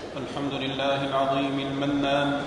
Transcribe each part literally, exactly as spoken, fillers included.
الحمد لله العظيم المنان،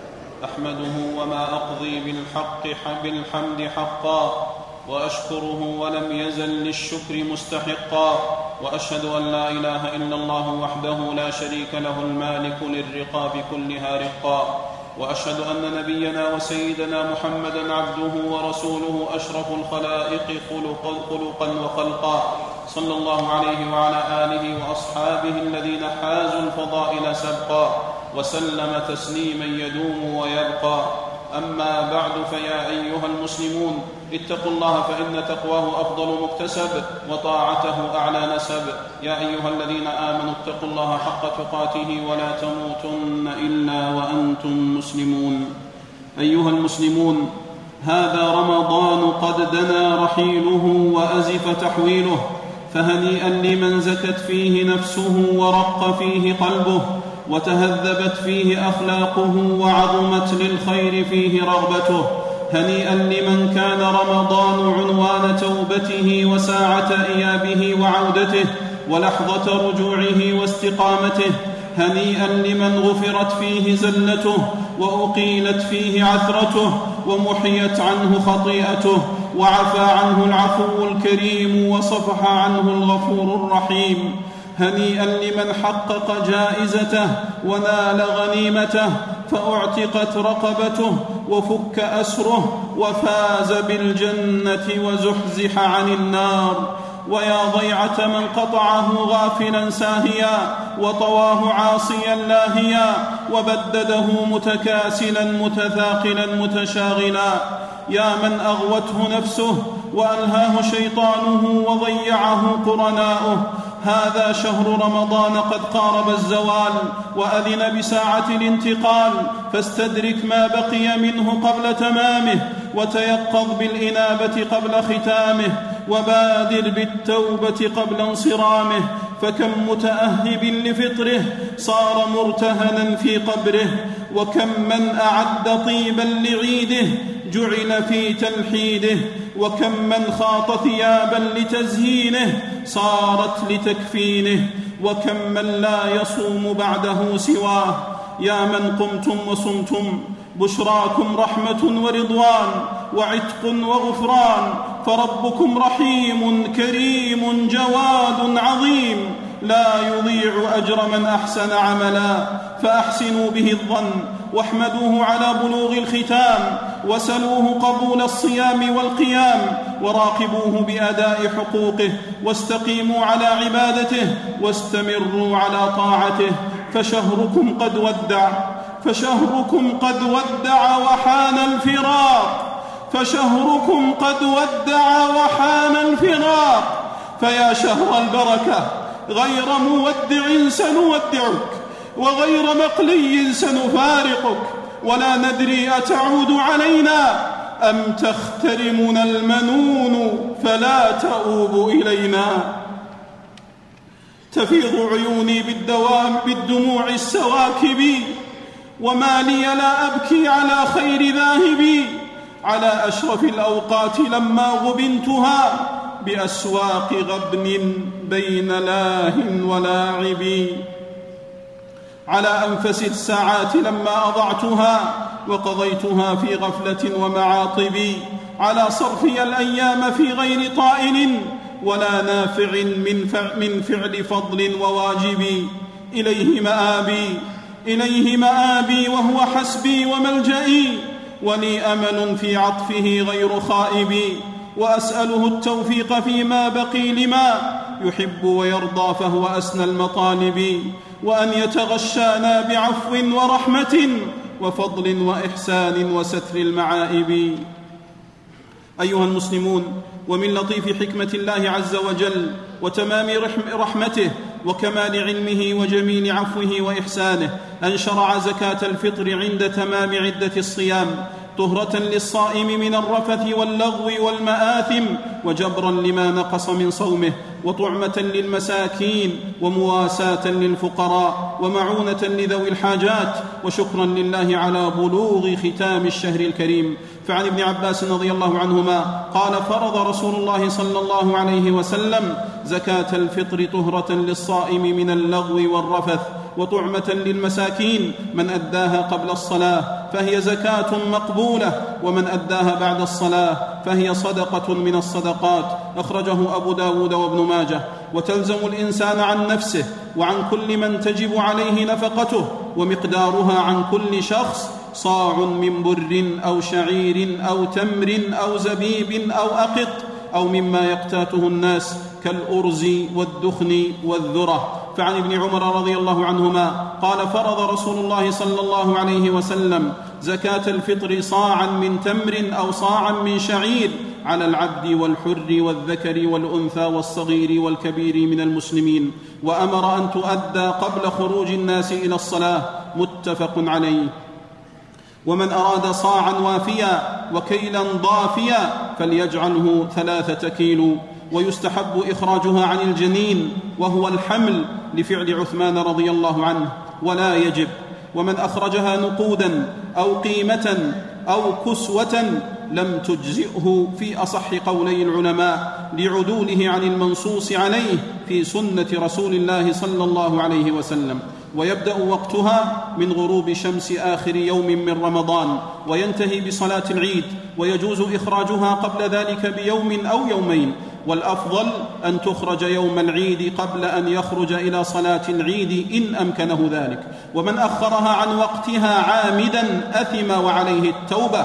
أحمده وما أقضي بالحق بالحمد حقا، وأشكره ولم يزل للشكر مستحقا، وأشهد أن لا إله إلا الله وحده لا شريك له المالك للرقاب كلها رقا، وأشهد أن نبينا وسيدنا محمدًا عبده ورسوله أشرف الخلائق خلقًا وخلقا، صلى الله عليه وعلى آله وأصحابه الذين حازوا الفضائل سبقا، وسلم تسليما يدوم ويبقى. أما بعد، فيا أيها المسلمون، اتقوا الله فإن تقواه أفضل مكتسب، وطاعته أعلى نسب. يا أيها الذين آمنوا اتقوا الله حق تقاته ولا تموتن إلا وأنتم مسلمون. أيها المسلمون، هذا رمضان قد دنا رحيله وأزف تحويله، فهنيئا لمن زكت فيه نفسه ورق فيه قلبه، وتهذبت فيه أخلاقه، وعظمت للخير فيه رغبته. هنيئا لمن كان رمضان عنوان توبته وساعة إيابه وعودته، ولحظة رجوعه واستقامته. هنيئا لمن غفرت فيه زلته، وأقيلت فيه عثرته، ومحيت عنه خطيئته، وعفى عنه العفو الكريم، وصفح عنه الغفور الرحيم. هنيئا لمن حقق جائزته ونال غنيمته، فأعتقت رقبته وفك أسره، وفاز بالجنة وزحزح عن النار. ويا ضيعة من قطعه غافلا ساهيا، وطواه عاصيا لاهيا، وبدده متكاسلا متثاقلا متشاغلا. يا من أغوته نفسه وألهاه شيطانه وضيعه قرناؤه. هذا شهر رمضان قد قارب الزوال، وأذن بساعة الانتقال، فاستدرك ما بقي منه قبل تمامه، وتيقظ بالإنابة قبل ختامه، وبادر بالتوبة قبل انصرامه. فكم متأهب لفطره صار مرتهنا في قبره، وكم من أعد طيبا لعيده جعل في تلحيده، وكم من خاط ثيابا لتزيينه صارت لتكفينه، وكم من لا يصوم بعده سواه. يا من قمتم وصمتم، بشراكم رحمة ورضوان وعتق وغفران، فربكم رحيم كريم جواد عظيم، لا يضيع أجر من أحسن عملا. فأحسنوا به الظن، واحمدوه على بلوغ الختام، وسلوه قبول الصيام والقيام، وراقبوه بأداء حقوقه، واستقيموا على عبادته، واستمروا على طاعته. فشهركم قد ودع فشهركم قد ودع وحان الفراق فشهركم قد ودع وحان الفراق. فيا شهر البركة، غير مودع سنودعك، وغير مقلي سنفارقك، ولا ندري أتعود علينا أم تخترمنا المنون فلا تؤوب إلينا. تفيض عيوني بالدوام بالدموع السواكب، وما لي لا أبكي على خير ذاهبي، على أشرف الأوقات لما غبنتها، بأسواق غبن بين لاه ولاعب، على أنفس الساعات لما أضعتها وقضيتها في غفلة ومعاطب، على صرفي الأيام في غير طائل ولا نافع من فعل فضل وواجب. إليه مآبي إليه مآبي وهو حسبي وملجئي، ولي أمل في عطفه غير خائب، وأسأله التوفيق فيما بقي لما يحب ويرضى، فهو أسنى المطالب، وأن يتغشانا بعفو ورحمة وفضل وإحسان وستر المعائب. أيها المسلمون، ومن لطيف حكمة الله عز وجل وتمام رحمته وكمال علمه وجميل عفوه وإحسانه أن شرع زكاة الفطر عند تمام عدة الصيام، طهرة للصائم من الرفث واللغو والمآثم، وجبرا لما نقص من صومه، وطعمة للمساكين، ومواساة للفقراء، ومعونة لذوي الحاجات، وشكرا لله على بلوغ ختام الشهر الكريم. فعن ابن عباس رضي الله عنهما قال: فرض رسول الله صلى الله عليه وسلم زكاة الفطر طهرة للصائم من اللغو والرفث، وطعمة للمساكين. من أداها قبل الصلاة فهي زكاة مقبولة، ومن أداها بعد الصلاة فهي صدقة من الصدقات. أخرجه أبو داود وابن ماجه. وتلزم الإنسان عن نفسه وعن كل من تجب عليه نفقته، ومقدارها عن كل شخص صاع من بر أو شعير أو تمر أو زبيب أو أقط أو مما يقتاته الناس كالأرز والدخن والذرة. فعن ابن عمر رضي الله عنهما قال: فرض رسول الله صلى الله عليه وسلم زكاة الفطر صاعا من تمر أو صاعا من شعير على العبد والحر والذكر والأنثى والصغير والكبير من المسلمين، وأمر أن تؤدى قبل خروج الناس إلى الصلاة. متفق عليه. ومن أراد صاعا وافيا وكيلا ضافيا فليجعله ثلاثة كيلو. ويستحب إخراجها عن الجنين وهو الحمل لفعل عثمان رضي الله عنه، ولا يجب. ومن أخرجها نقودا أو قيمة أو كسوة لم تجزئه في أصح قولي العلماء لعدوله عن المنصوص عليه في سنة رسول الله صلى الله عليه وسلم. ويبدأ وقتها من غروب شمس آخر يوم من رمضان وينتهي بصلاة العيد، ويجوز إخراجها قبل ذلك بيوم أو يومين، والأفضل أن تخرج يوم العيد قبل أن يخرج إلى صلاة العيد إن أمكنه ذلك. ومن أخرها عن وقتها عامدا أثم وعليه التوبة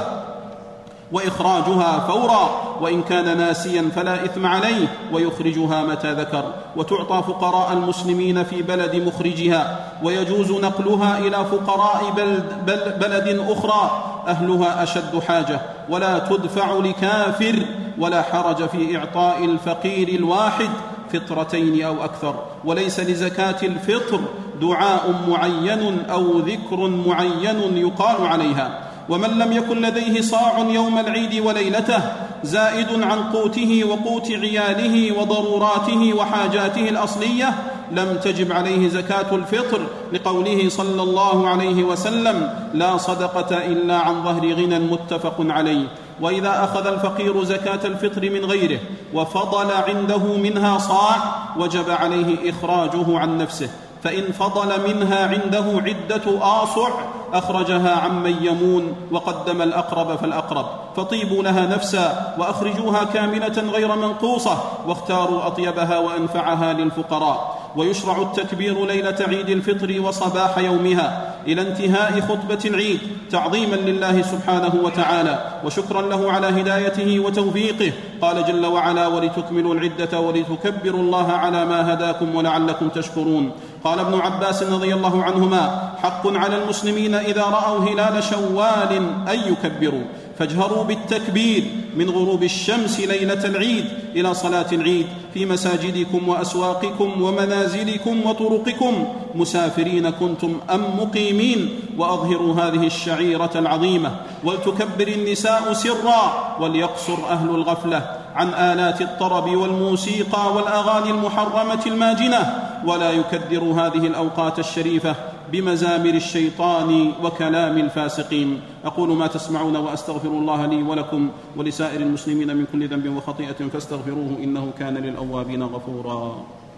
وإخراجها فورا، وإن كان ناسيا فلا إثم عليه، ويخرجها متى ذكر. وتعطى فقراء المسلمين في بلد مخرجها، ويجوز نقلها إلى فقراء بلد, بلد أخرى أهلها أشد حاجة، ولا تدفع لكافر، ولا حرج في إعطاء الفقير الواحد فطرتين أو أكثر. وليس لزكاة الفطر دعاء معين أو ذكر معين يقال عليها. ومن لم يكن لديه صاع يوم العيد وليلته زائد عن قوته وقوت عياله وضروراته وحاجاته الأصلية لم تجب عليه زكاة الفطر، لقوله صلى الله عليه وسلم: لا صدقة إلا عن ظهر غنى. متفق عليه. وإذا أخذ الفقير زكاة الفطر من غيره وفضل عنده منها صاع وجب عليه إخراجه عن نفسه، فإن فضل منها عنده عدة آصع أخرجها عمن يمون وقدم الأقرب فالأقرب. فطيبوا لها نفسا وأخرجوها كاملة غير منقوصة، واختاروا أطيبها وأنفعها للفقراء. ويشرع التكبير ليلة عيد الفطر وصباح يومها إلى انتهاء خطبة العيد تعظيما لله سبحانه وتعالى وشكرا له على هدايته وتوفيقه. قال جل وعلا: ولتكملوا العدة ولتكبروا الله على ما هداكم ولعلكم تشكرون. قال ابن عباس رضي الله عنهما: حق على المسلمين إذا رأوا هلال شوال أن يكبروا، فاجهروا بالتكبير من غروب الشمس ليلة العيد إلى صلاة العيد في مساجدكم وأسواقكم ومنازلكم وطرقكم، مسافرين كنتم أم مقيمين، وأظهروا هذه الشعيرة العظيمة. ولتكبر النساء سرا، وليقصر أهل الغفلة عن آلات الطرب والموسيقى والأغاني المحرمة الماجنة، ولا يكدروا هذه الأوقات الشريفة بمزامر الشيطان وكلام الفاسقين. أقول ما تسمعون وأستغفر الله لي ولكم ولسائر المسلمين من كل ذنب وخطيئة فاستغفروه إنه كان للأوابين غفورا.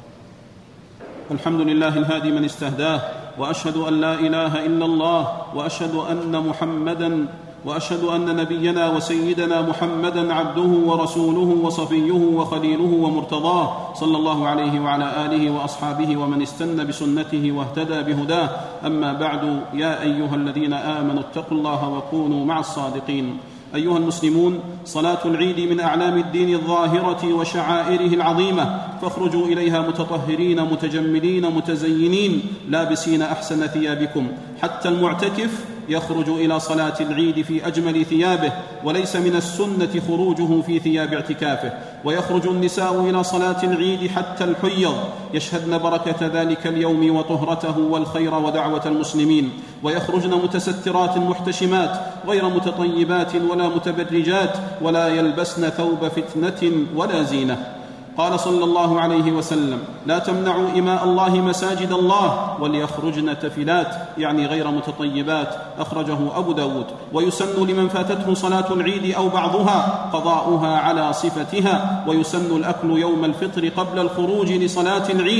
الحمد لله الهادي من استهداه، وأشهد أن لا إله إلا الله، وأشهد أن محمدًا وأشهد أن نبينا وسيدنا محمدًا عبده ورسوله وصفيه وخليله ومرتضاه، صلى الله عليه وعلى آله وأصحابه ومن استنى بسنته واهتدى بهداه. أما بعد، يا أيها الذين آمنوا اتقوا الله وكونوا مع الصادقين. أيها المسلمون، صلاة العيد من أعلام الدين الظاهرة وشعائره العظيمة، فاخرجوا إليها متطهرين متجملين متزينين لابسين أحسن ثيابكم. حتى المعتكف يخرج إلى صلاة العيد في أجمل ثيابه، وليس من السنة خروجه في ثياب اعتكافه. ويخرج النساء إلى صلاة العيد حتى الحيض يشهدن بركة ذلك اليوم وطهرته والخير ودعوة المسلمين، ويخرجن متسترات محتشمات غير متطيبات ولا متبرجات، ولا يلبسن ثوب فتنة ولا زينة. قال صلى الله عليه وسلم: لا تمنعوا إماء الله مساجد الله، وليخرجن تفلات، يعني غير متطيبات. أخرجه أبو داود. ويسن لمن فاتته صلاة العيد أو بعضها قضاؤها على صفتها، ويسن الأكل يوم الفطر قبل الخروج لصلاة العيد،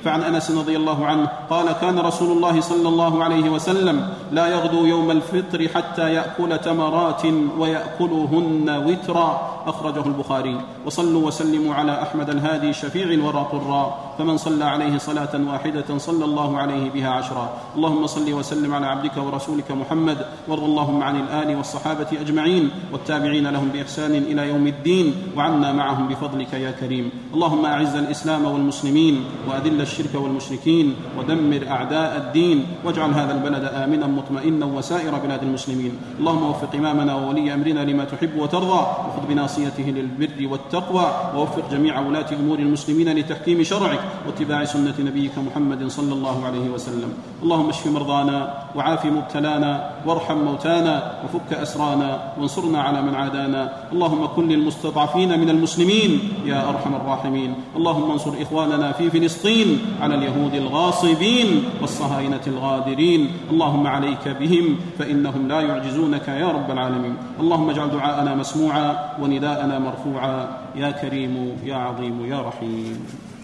فعن أنس رضي الله عنه قال كان رسول الله صلى الله عليه وسلم لا يغدو يوم الفطر حتى يأكل تمرات ويأكلهن وترا، أخرجه البخاري. وصلوا وسلموا على أحمد الهادي شفيع الورى طرا، فمن صلى عليه صلاة واحدة صلى الله عليه بها عشرا. اللهم صل وسلم على عبدك ورسولك محمد، وارض اللهم عن الآل والصحابة أجمعين والتابعين لهم بإحسان إلى يوم الدين، وعنا معهم بفضلك يا كريم. اللهم أعز الإسلام والمسلمين، وأذل الشرك والمشركين، ودمر أعداء الدين، واجعل هذا البلد آمنا مطمئنا وسائر بلاد المسلمين. اللهم وفق إمامنا وولي أمرنا لما تحب وترضى، وخذ بناصيته للبر والتقوى، ووفق جميع ولاة أمور المسلمين لتحكيم شرعك واتباع سنة نبيك محمد صلى الله عليه وسلم. اللهم اشف مرضانا، وعاف مبتلانا، وارحم موتانا، وفك أسرانا، وانصرنا على من عادانا. اللهم كن للمستضعفين من المسلمين يا أرحم الراحمين. اللهم انصر إخواننا في فلسطين على اليهود الغاصبين والصهاينة الغادرين. اللهم عليك بهم فإنهم لا يعجزونك يا رب العالمين. اللهم اجعل دعاءنا مسموعا ونداءنا مرفوعا يا كريم يا عظيم يا رحيم.